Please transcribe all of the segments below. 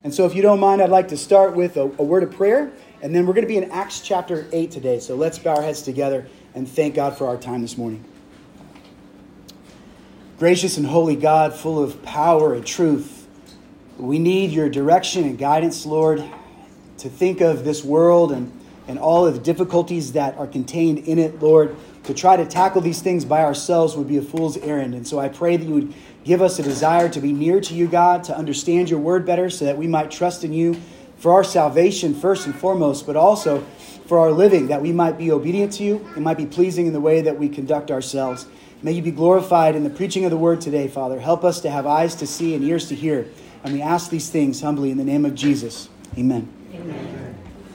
And so if you don't mind, I'd like to start with a word of prayer, and then we're going to be in Acts chapter 8 today. So let's bow our heads together and thank God for our time this morning. Gracious and holy God, full of power and truth, we need your direction and guidance, Lord, to think of this world and all of the difficulties that are contained in it, Lord. To try to tackle these things by ourselves would be a fool's errand. And so I pray that you would give us a desire to be near to you, God, to understand your word better so that we might trust in you for our salvation first and foremost, but also for our living, that we might be obedient to you and might be pleasing in the way that we conduct ourselves. May you be glorified in the preaching of the word today, Father. Help us to have eyes to see and ears to hear. And we ask these things humbly in the name of Jesus. Amen. Amen.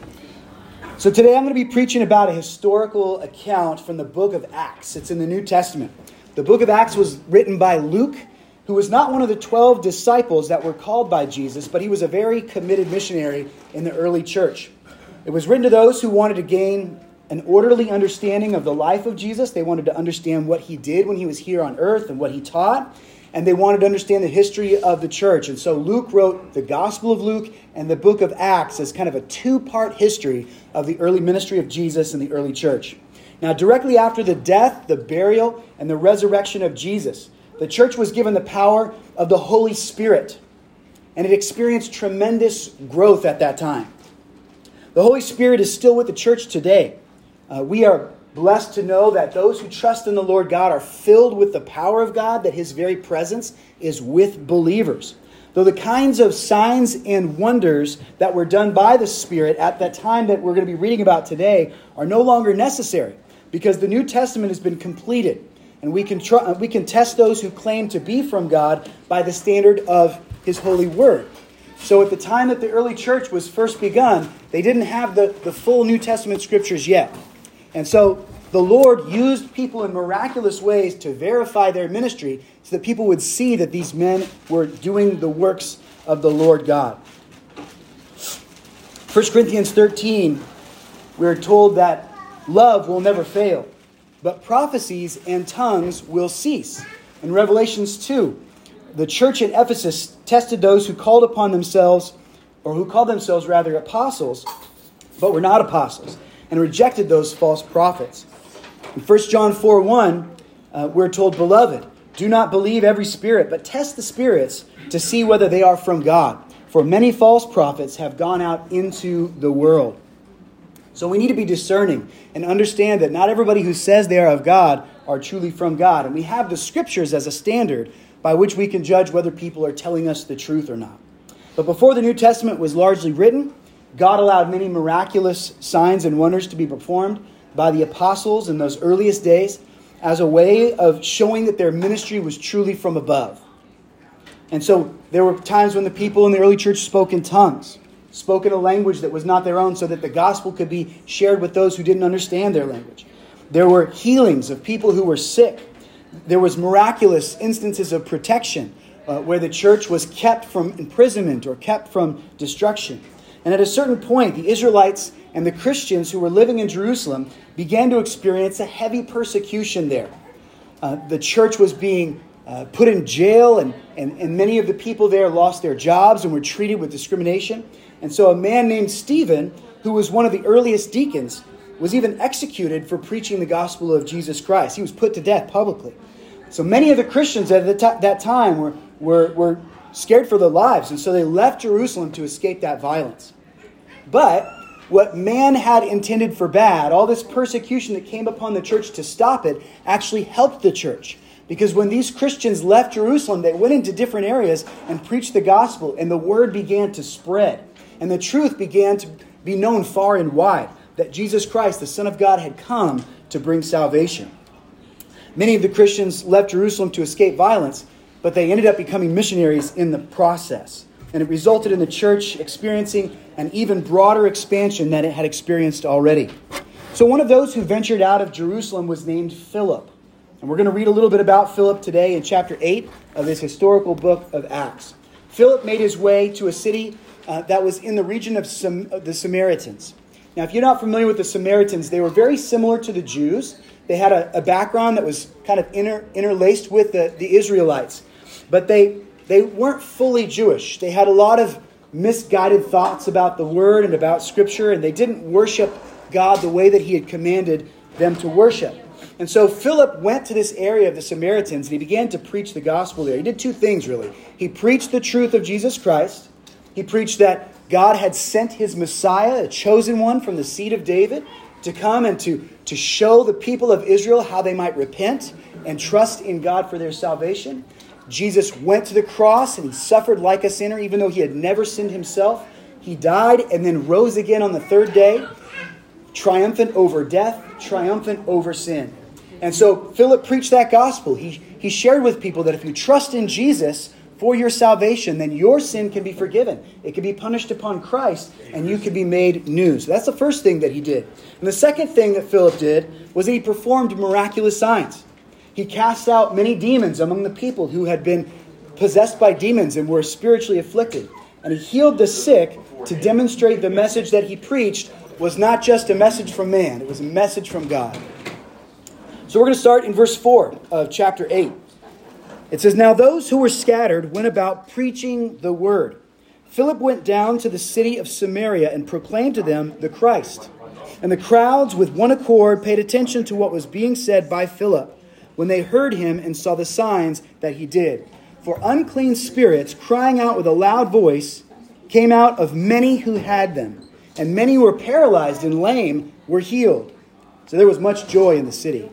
So today I'm going to be preaching about a historical account from the book of Acts. It's in the New Testament. The book of Acts was written by Luke, who was not one of the 12 disciples that were called by Jesus, but he was a very committed missionary in the early church. It was written to those who wanted to gain an orderly understanding of the life of Jesus. They wanted to understand what he did when he was here on earth and what he taught. And they wanted to understand the history of the church. And so Luke wrote the Gospel of Luke and the book of Acts as kind of a two-part history of the early ministry of Jesus and the early church. Now, directly after the death, the burial, and the resurrection of Jesus, the church was given the power of the Holy Spirit. And it experienced tremendous growth at that time. The Holy Spirit is still with the church today. We are blessed to know that those who trust in the Lord God are filled with the power of God, that his very presence is with believers. Though the kinds of signs and wonders that were done by the Spirit at that time that we're going to be reading about today are no longer necessary, because the New Testament has been completed. And we can test those who claim to be from God by the standard of his holy word. So at the time that the early church was first begun, they didn't have the full New Testament scriptures yet. And so the Lord used people in miraculous ways to verify their ministry so that people would see that these men were doing the works of the Lord God. 1 Corinthians 13, we're told that love will never fail, but prophecies and tongues will cease. In Revelations 2, the church at Ephesus tested those who called themselves apostles, but were not apostles, and rejected those false prophets. In 1 John 4:1, we're told, Beloved, do not believe every spirit, but test the spirits to see whether they are from God. For many false prophets have gone out into the world. So we need to be discerning and understand that not everybody who says they are of God are truly from God. And we have the scriptures as a standard by which we can judge whether people are telling us the truth or not. But before the New Testament was largely written, God allowed many miraculous signs and wonders to be performed by the apostles in those earliest days as a way of showing that their ministry was truly from above. And so there were times when the people in the early church spoke in tongues, spoke in a language that was not their own so that the gospel could be shared with those who didn't understand their language. There were healings of people who were sick. There was miraculous instances of protection where the church was kept from imprisonment or kept from destruction. And at a certain point, the Israelites and the Christians who were living in Jerusalem began to experience a heavy persecution there. The church was being put in jail, and many of the people there lost their jobs and were treated with discrimination. And so a man named Stephen, who was one of the earliest deacons, was even executed for preaching the gospel of Jesus Christ. He was put to death publicly. So many of the Christians at that time were scared for their lives, and so they left Jerusalem to escape that violence. But what man had intended for bad, all this persecution that came upon the church to stop it, actually helped the church. Because when these Christians left Jerusalem, they went into different areas and preached the gospel, and the word began to spread. And the truth began to be known far and wide, that Jesus Christ, the Son of God, had come to bring salvation. Many of the Christians left Jerusalem to escape violence, but they ended up becoming missionaries in the process. And it resulted in the church experiencing an even broader expansion than it had experienced already. So one of those who ventured out of Jerusalem was named Philip. And we're going to read a little bit about Philip today in chapter 8 of this historical book of Acts. Philip made his way to a city that was in the region of the Samaritans. Now, if you're not familiar with the Samaritans, they were very similar to the Jews. They had a background that was kind of interlaced with the Israelites. But they weren't fully Jewish. They had a lot of misguided thoughts about the Word and about Scripture, and they didn't worship God the way that he had commanded them to worship. And so Philip went to this area of the Samaritans, and he began to preach the gospel there. He did two things, really. He preached the truth of Jesus Christ. He preached that God had sent his Messiah, a chosen one from the seed of David, to come and to show the people of Israel how they might repent and trust in God for their salvation. Jesus went to the cross and he suffered like a sinner, even though he had never sinned himself. He died and then rose again on the third day, triumphant over death, triumphant over sin. And so Philip preached that gospel. He shared with people that if you trust in Jesus for your salvation, then your sin can be forgiven. It can be punished upon Christ, and you can be made new. So that's the first thing that he did. And the second thing that Philip did was that he performed miraculous signs. He cast out many demons among the people who had been possessed by demons and were spiritually afflicted. And he healed the sick to demonstrate the message that he preached was not just a message from man. It was a message from God. So we're going to start in verse 4 of chapter 8. It says, "Now those who were scattered went about preaching the word. Philip went down to the city of Samaria and proclaimed to them the Christ. And the crowds with one accord paid attention to what was being said by Philip when they heard him and saw the signs that he did. For unclean spirits, crying out with a loud voice, came out of many who had them. And many who were paralyzed and lame were healed." So there was much joy in the city.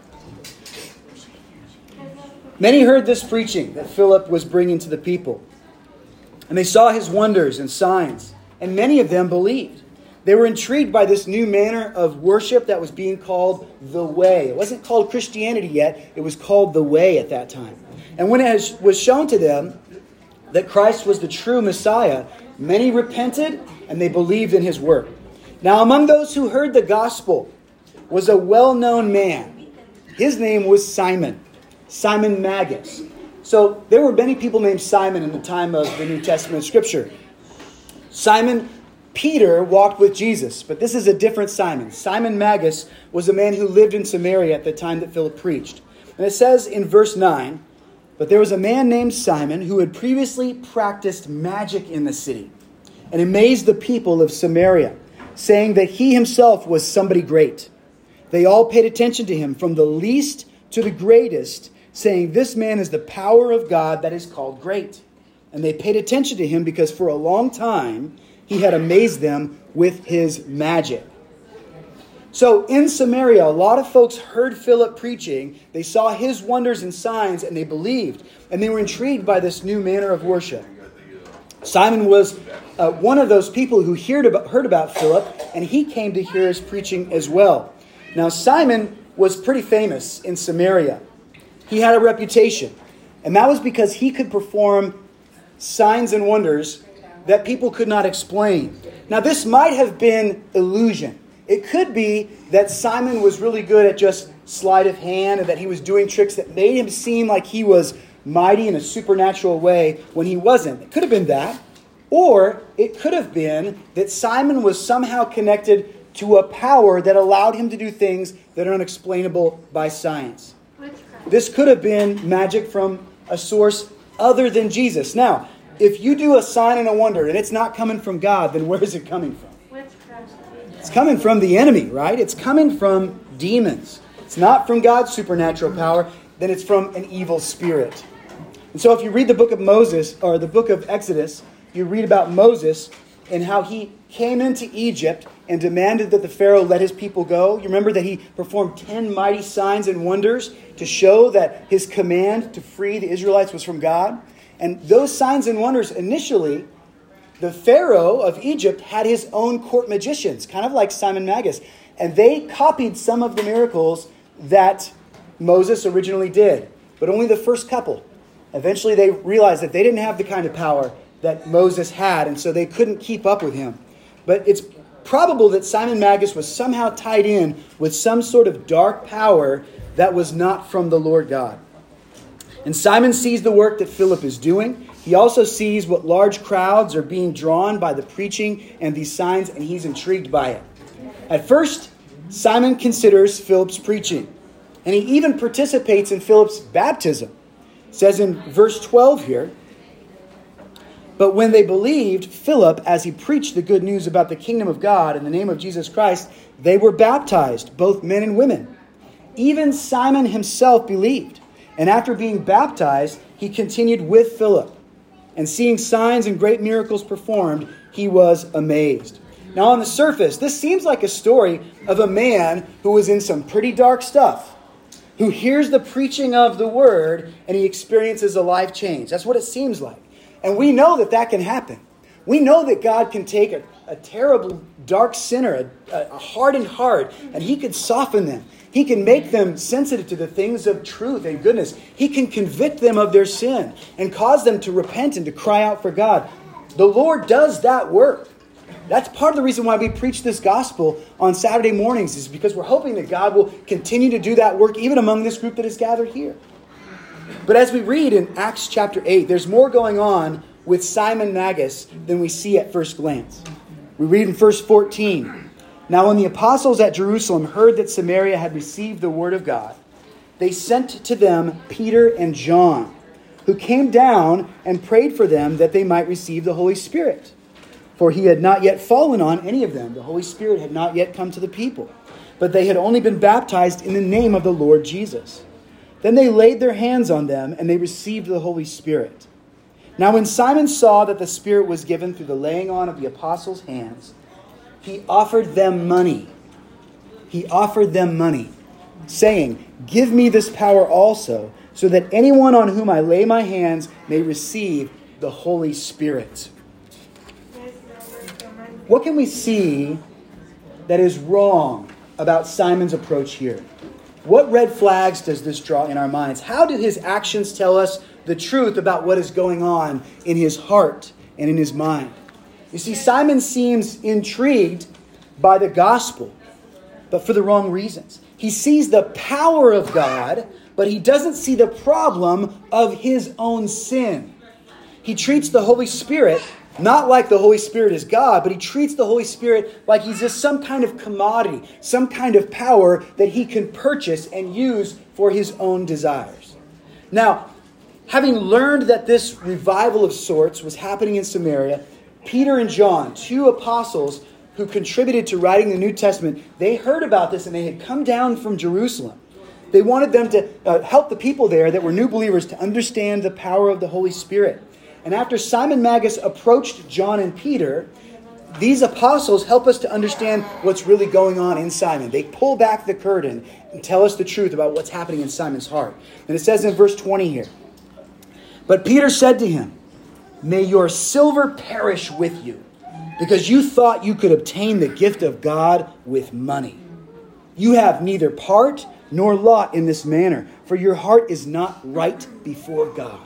Many heard this preaching that Philip was bringing to the people. And they saw his wonders and signs. And many of them believed. They were intrigued by this new manner of worship that was being called the Way. It wasn't called Christianity yet. It was called the Way at that time. And when it was shown to them that Christ was the true Messiah, many repented and they believed in his work. Now among those who heard the gospel was a well-known man. His name was Simon Magus. So there were many people named Simon in the time of the New Testament scripture. Simon Peter walked with Jesus, but this is a different Simon. Simon Magus was a man who lived in Samaria at the time that Philip preached. And it says in verse 9, "But there was a man named Simon who had previously practiced magic in the city and amazed the people of Samaria, saying that he himself was somebody great. They all paid attention to him, from the least to the greatest, saying, 'This man is the power of God that is called great.' And they paid attention to him because for a long time he had amazed them with his magic." So in Samaria, a lot of folks heard Philip preaching. They saw his wonders and signs, and they believed. And they were intrigued by this new manner of worship. Simon was one of those people who heard about Philip, and he came to hear his preaching as well. Now, Simon was pretty famous in Samaria. He had a reputation, and that was because he could perform signs and wonders that people could not explain. Now, this might have been illusion. It could be that Simon was really good at just sleight of hand and that he was doing tricks that made him seem like he was mighty in a supernatural way when he wasn't. It could have been that. Or it could have been that Simon was somehow connected to a power that allowed him to do things that are unexplainable by science. This could have been magic from a source other than Jesus. Now, if you do a sign and a wonder and it's not coming from God, then where is it coming from? It's coming from the enemy, right? It's coming from demons. It's not from God's supernatural power, then it's from an evil spirit. And so if you read the book of Moses, or the book of Exodus, you read about Moses and how he came into Egypt and demanded that the Pharaoh let his people go. You remember that he performed 10 mighty signs and wonders to show that his command to free the Israelites was from God. And those signs and wonders, initially, the Pharaoh of Egypt had his own court magicians, kind of like Simon Magus. And they copied some of the miracles that Moses originally did, but only the first couple. Eventually they realized that they didn't have the kind of power that Moses had, and so they couldn't keep up with him. But it's probable that Simon Magus was somehow tied in with some sort of dark power that was not from the Lord God. And Simon sees the work that Philip is doing. He also sees what large crowds are being drawn by the preaching and these signs, and he's intrigued by it. At first, Simon considers Philip's preaching, and he even participates in Philip's baptism. It says in verse 12 here, But when they believed Philip as he preached the good news about the kingdom of God in the name of Jesus Christ, they were baptized, both men and women. Even Simon himself believed, and after being baptized, he continued with Philip. And seeing signs and great miracles performed, he was amazed. Now on the surface, this seems like a story of a man who was in some pretty dark stuff, who hears the preaching of the word and he experiences a life change. That's what it seems like. And we know that that can happen. We know that God can take a terrible, dark sinner, a hardened heart, and he can soften them. He can make them sensitive to the things of truth and goodness. He can convict them of their sin and cause them to repent and to cry out for God. The Lord does that work. That's part of the reason why we preach this gospel on Saturday mornings, is because we're hoping that God will continue to do that work even among this group that is gathered here. But as we read in Acts chapter 8, there's more going on with Simon Magus than we see at first glance. We read in verse 14, "Now when the apostles at Jerusalem heard that Samaria had received the word of God, they sent to them Peter and John, who came down and prayed for them that they might receive the Holy Spirit. For he had not yet fallen on any of them. The Holy Spirit had not yet come to the people, but they had only been baptized in the name of the Lord Jesus. Then they laid their hands on them, and they received the Holy Spirit. Now when Simon saw that the Spirit was given through the laying on of the apostles' hands, he offered them money. He offered them money, saying, 'Give me this power also, so that anyone on whom I lay my hands may receive the Holy Spirit.'" What can we see that is wrong about Simon's approach here? What red flags does this draw in our minds? How do his actions tell us the truth about what is going on in his heart and in his mind? You see, Simon seems intrigued by the gospel, but for the wrong reasons. He sees the power of God, but he doesn't see the problem of his own sin. He treats the Holy Spirit not like the Holy Spirit is God, but he treats the Holy Spirit like he's just some kind of commodity, some kind of power that he can purchase and use for his own desires. Now, having learned that this revival of sorts was happening in Samaria, Peter and John, two apostles who contributed to writing the New Testament, they heard about this and they had come down from Jerusalem. They wanted them to help the people there that were new believers to understand the power of the Holy Spirit. And after Simon Magus approached John and Peter, these apostles help us to understand what's really going on in Simon. They pull back the curtain and tell us the truth about what's happening in Simon's heart. And it says in verse 20 here, "But Peter said to him, 'May your silver perish with you, because you thought you could obtain the gift of God with money. You have neither part nor lot in this manner, for your heart is not right before God.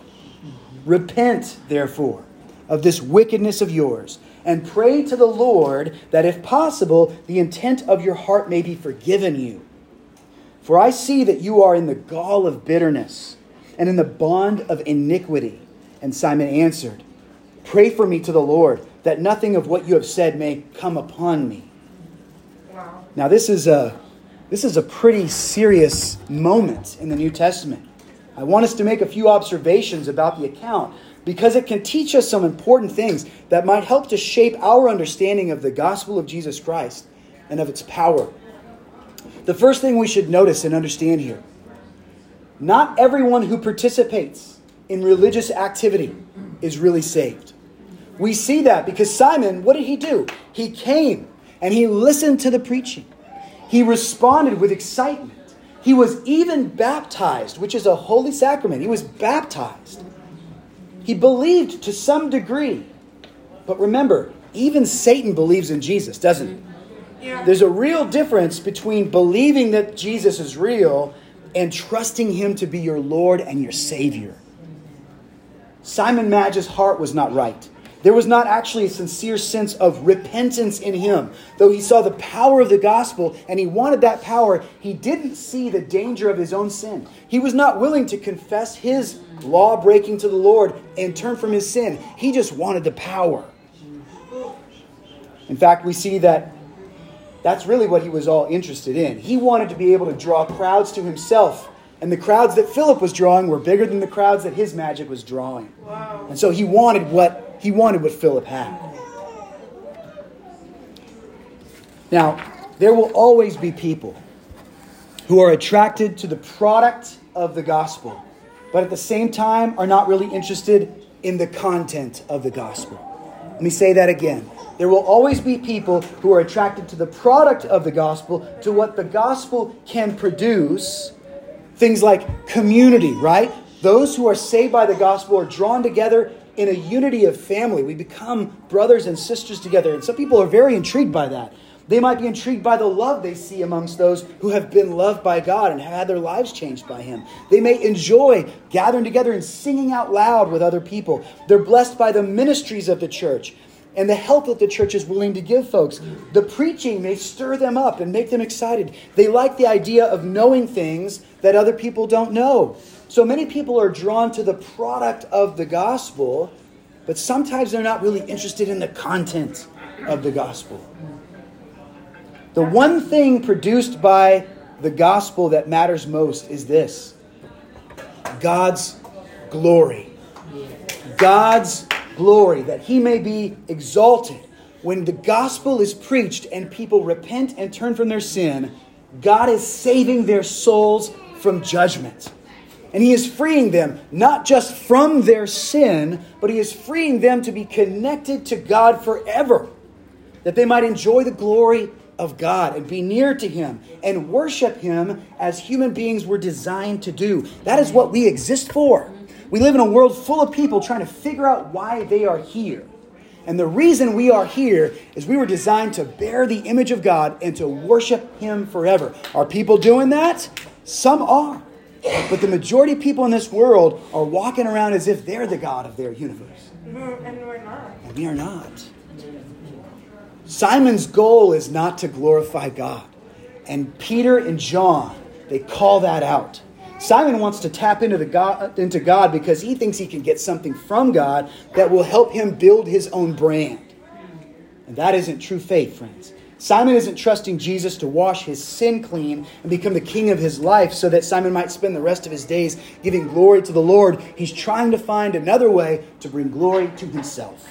Repent, therefore, of this wickedness of yours, and pray to the Lord that, if possible, the intent of your heart may be forgiven you. For I see that you are in the gall of bitterness and in the bond of iniquity.' And Simon answered, 'Pray for me to the Lord, that nothing of what you have said may come upon me.'" Wow. Now this is a pretty serious moment in the New Testament. I want us to make a few observations about the account because it can teach us some important things that might help to shape our understanding of the gospel of Jesus Christ and of its power. The first thing we should notice and understand here: not everyone who participates in religious activity is really saved. We see that because Simon, what did he do? He came and he listened to the preaching. He responded with excitement. He was even baptized, which is a holy sacrament. He was baptized. He believed to some degree. But remember, even Satan believes in Jesus, doesn't he? Yeah. There's a real difference between believing that Jesus is real and trusting him to be your Lord and your Savior. Simon Mag's heart was not right. There was not actually a sincere sense of repentance in him. Though he saw the power of the gospel and he wanted that power, he didn't see the danger of his own sin. He was not willing to confess his law breaking to the Lord and turn from his sin. He just wanted the power. In fact, we see that that's really what he was all interested in. He wanted to be able to draw crowds to himself. And the crowds that Philip was drawing were bigger than the crowds that his magic was drawing. Wow. And so he wanted what He wanted what Philip had. Now, there will always be people who are attracted to the product of the gospel, but at the same time are not really interested in the content of the gospel. Let me say that again. There will always be people who are attracted to the product of the gospel, to what the gospel can produce. Things like community, right? Those who are saved by the gospel are drawn together in a unity of family. We become brothers and sisters together. And some people are very intrigued by that. They might be intrigued by the love they see amongst those who have been loved by God and have had their lives changed by Him. They may enjoy gathering together and singing out loud with other people. They're blessed by the ministries of the church and the help that the church is willing to give folks. The preaching may stir them up and make them excited. They like the idea of knowing things that other people don't know. So many people are drawn to the product of the gospel, but sometimes they're not really interested in the content of the gospel. The one thing produced by the gospel that matters most is this: God's glory. God's glory, that He may be exalted. When the gospel is preached and people repent and turn from their sin, God is saving their souls from judgment. And He is freeing them, not just from their sin, but He is freeing them to be connected to God forever, that they might enjoy the glory of God and be near to Him and worship Him as human beings were designed to do. That is what we exist for. We live in a world full of people trying to figure out why they are here. And the reason we are here is we were designed to bear the image of God and to worship Him forever. Are people doing that? Some are. But the majority of people in this world are walking around as if they're the God of their universe. And we're not. And we are not. Simon's goal is not to glorify God. And Peter and John, they call that out. Simon wants to tap into God because he thinks he can get something from God that will help him build his own brand. And that isn't true faith, friends. Simon isn't trusting Jesus to wash his sin clean and become the king of his life so that Simon might spend the rest of his days giving glory to the Lord. He's trying to find another way to bring glory to himself.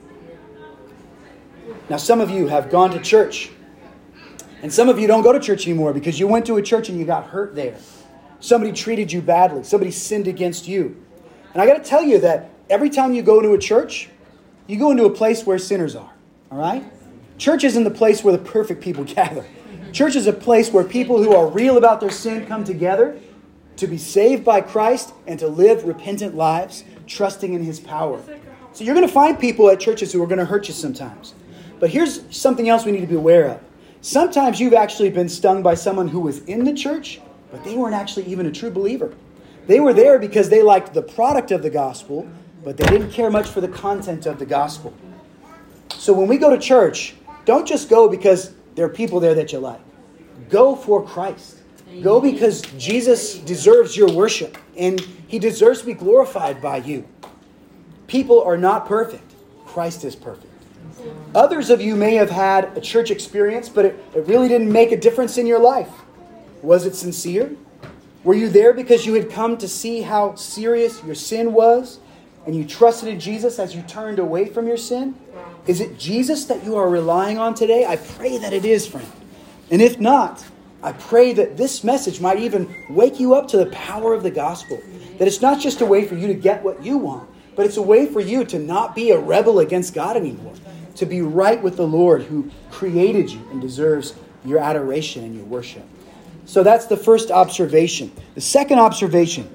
Now, some of you have gone to church, and some of you don't go to church anymore because you went to a church and you got hurt there. Somebody treated you badly. Somebody sinned against you. And I got to tell you that every time you go to a church, you go into a place where sinners are. All right? Church isn't the place where the perfect people gather. Church is a place where people who are real about their sin come together to be saved by Christ and to live repentant lives, trusting in His power. So you're going to find people at churches who are going to hurt you sometimes. But here's something else we need to be aware of. Sometimes you've actually been stung by someone who was in the church, but they weren't actually even a true believer. They were there because they liked the product of the gospel, but they didn't care much for the content of the gospel. So when we go to church, don't just go because there are people there that you like. Go for Christ. Go because Jesus deserves your worship and He deserves to be glorified by you. People are not perfect. Christ is perfect. Others of you may have had a church experience, but it really didn't make a difference in your life. Was it sincere? Were you there because you had come to see how serious your sin was and you trusted in Jesus as you turned away from your sin? Is it Jesus that you are relying on today? I pray that it is, friend. And if not, I pray that this message might even wake you up to the power of the gospel. That it's not just a way for you to get what you want, but it's a way for you to not be a rebel against God anymore. To be right with the Lord who created you and deserves your adoration and your worship. So that's the first observation. The second observation.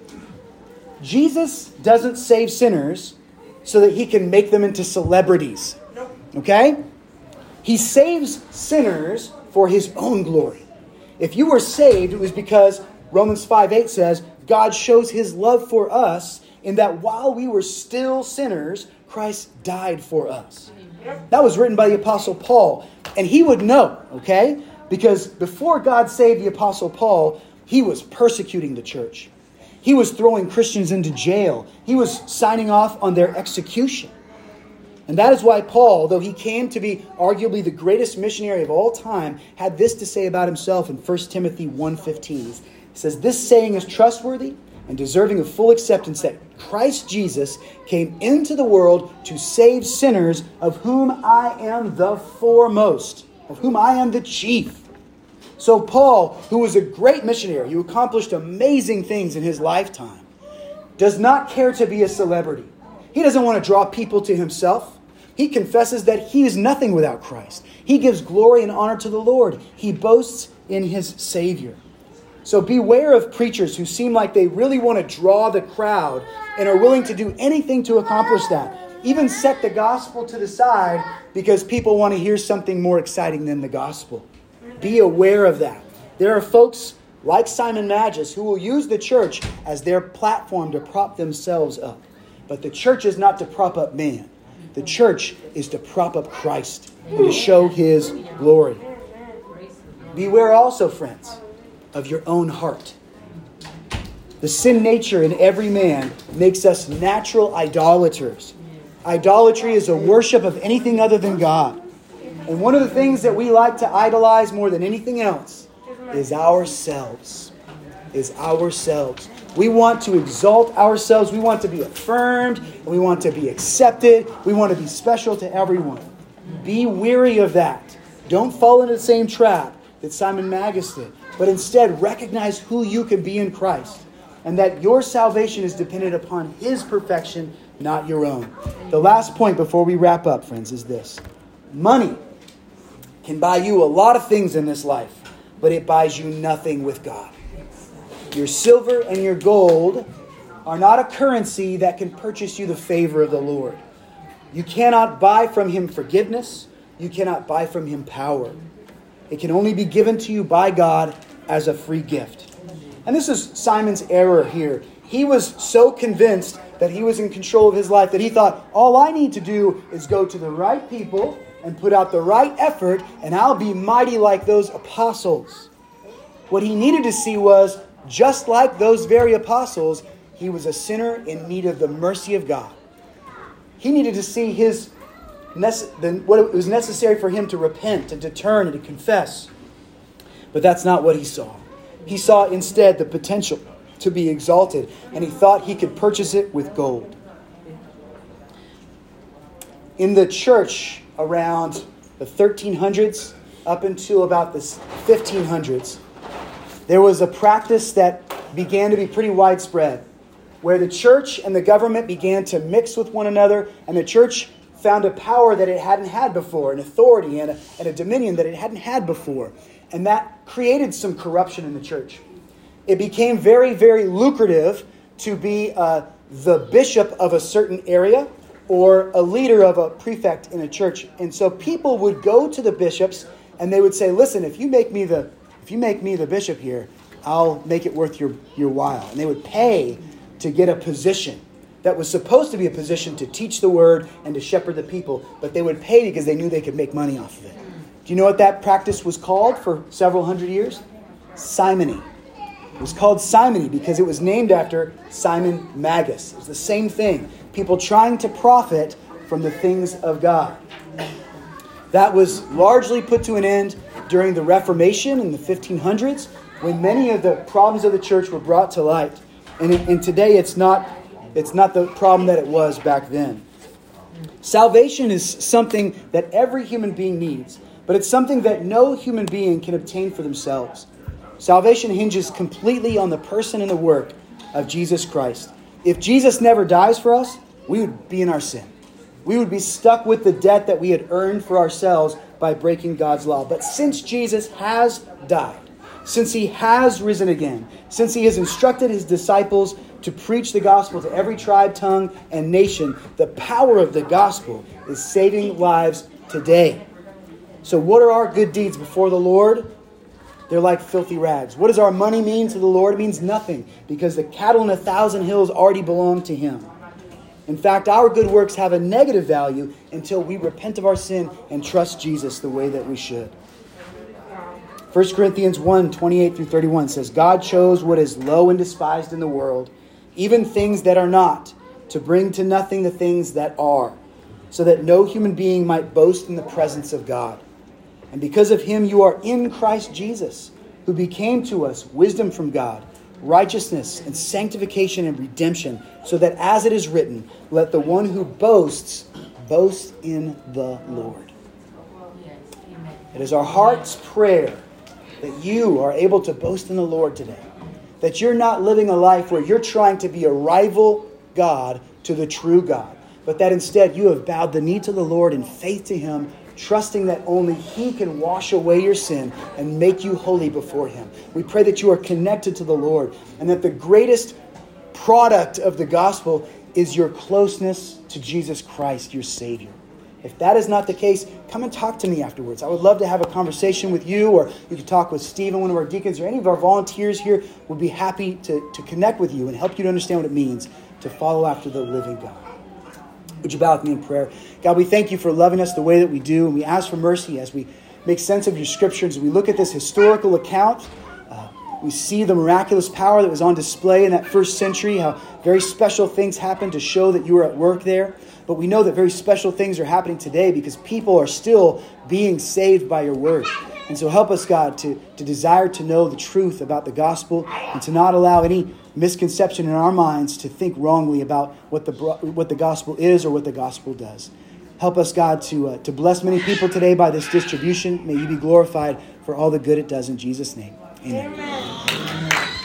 Jesus doesn't save sinners so that He can make them into celebrities. Okay? He saves sinners for His own glory. If you were saved, it was because Romans 5:8 says, God shows His love for us in that while we were still sinners, Christ died for us. That was written by the Apostle Paul. And he would know, okay? Because before God saved the Apostle Paul, he was persecuting the church. He was throwing Christians into jail. He was signing off on their execution. And that is why Paul, though he came to be arguably the greatest missionary of all time, had this to say about himself in 1 Timothy 1:15. He says, this saying is trustworthy. and deserving of full acceptance that Christ Jesus came into the world to save sinners, of whom I am the foremost, of whom I am the chief. So Paul, who was a great missionary, who accomplished amazing things in his lifetime, does not care to be a celebrity. He doesn't want to draw people to himself. He confesses that he is nothing without Christ. He gives glory and honor to the Lord. He boasts in his Savior. So beware of preachers who seem like they really want to draw the crowd and are willing to do anything to accomplish that. Even set the gospel to the side because people want to hear something more exciting than the gospel. Be aware of that. There are folks like Simon Magus who will use the church as their platform to prop themselves up. But the church is not to prop up man. The church is to prop up Christ and to show his glory. Beware also, friends, of your own heart. The sin nature in every man makes us natural idolaters. Idolatry is a worship of anything other than God. And one of the things that we like to idolize more than anything else is ourselves. We want to exalt ourselves. We want to be affirmed. And we want to be accepted. We want to be special to everyone. Be weary of that. Don't fall into the same trap that Simon Magus did. But instead, recognize who you can be in Christ. And that your salvation is dependent upon his perfection, not your own. The last point before we wrap up, friends, is this. Money can buy you a lot of things in this life, but it buys you nothing with God. Your silver and your gold are not a currency that can purchase you the favor of the Lord. You cannot buy from him forgiveness. You cannot buy from him power. It can only be given to you by God as a free gift. And this is Simon's error here. He was so convinced that he was in control of his life that he thought, all I need to do is go to the right people and put out the right effort, and I'll be mighty like those apostles. What he needed to see was, just like those very apostles, he was a sinner in need of the mercy of God. He needed to see what it was necessary for him to repent and to turn and to confess. But that's not what he saw. He saw instead the potential to be exalted, and he thought he could purchase it with gold. In the church around the 1300s up until about the 1500s, there was a practice that began to be pretty widespread, where the church and the government began to mix with one another, and the church found a power that it hadn't had before, an authority and a dominion that it hadn't had before. And that created some corruption in the church. It became very, very lucrative to be the bishop of a certain area or a leader of a prefect in a church. And so people would go to the bishops and they would say, listen, if you make me the bishop here, I'll make it worth your while. And they would pay to get a position that was supposed to be a position to teach the word and to shepherd the people, but they would pay because they knew they could make money off of it. Do you know what that practice was called for several hundred years? Simony. It was called simony because it was named after Simon Magus. It was the same thing. People trying to profit from the things of God. That was largely put to an end during the Reformation in the 1500s, when many of the problems of the church were brought to light. And today it's not the problem that it was back then. Salvation is something that every human being needs, but it's something that no human being can obtain for themselves. Salvation hinges completely on the person and the work of Jesus Christ. If Jesus never dies for us, we would be in our sin. We would be stuck with the debt that we had earned for ourselves by breaking God's law. But since Jesus has died, since he has risen again, since he has instructed his disciples to preach the gospel to every tribe, tongue, and nation, the power of the gospel is saving lives today. So what are our good deeds before the Lord? They're like filthy rags. What does our money mean to the Lord? It means nothing, because the cattle in 1,000 hills already belong to him. In fact, our good works have a negative value until we repent of our sin and trust Jesus the way that we should. 1 Corinthians 1, 28 through 31 says, God chose what is low and despised in the world, even things that are not, to bring to nothing the things that are, so that no human being might boast in the presence of God. And because of him you are in Christ Jesus, who became to us wisdom from God, righteousness and sanctification and redemption, so that as it is written, let the one who boasts boast in the Lord. It is our heart's prayer that you are able to boast in the Lord today. That you're not living a life where you're trying to be a rival God to the true God, but that instead you have bowed the knee to the Lord in faith to Him, trusting that only He can wash away your sin and make you holy before Him. We pray that you are connected to the Lord, and that the greatest product of the gospel is your closeness to Jesus Christ, your Savior. If that is not the case, come and talk to me afterwards. I would love to have a conversation with you, or you can talk with Stephen, one of our deacons, or any of our volunteers here. We'll be happy to connect with you and help you to understand what it means to follow after the living God. Would you bow with me in prayer? God, we thank you for loving us the way that we do, and we ask for mercy as we make sense of your scriptures. As we look at this historical account, we see the miraculous power that was on display in that first century, how very special things happened to show that you were at work there. But we know that very special things are happening today because people are still being saved by your word. And so help us, God, to desire to know the truth about the gospel and to not allow any misconception in our minds to think wrongly about what the gospel is or what the gospel does. Help us, God, to bless many people today by this distribution. May you be glorified for all the good it does in Jesus' name. Amen.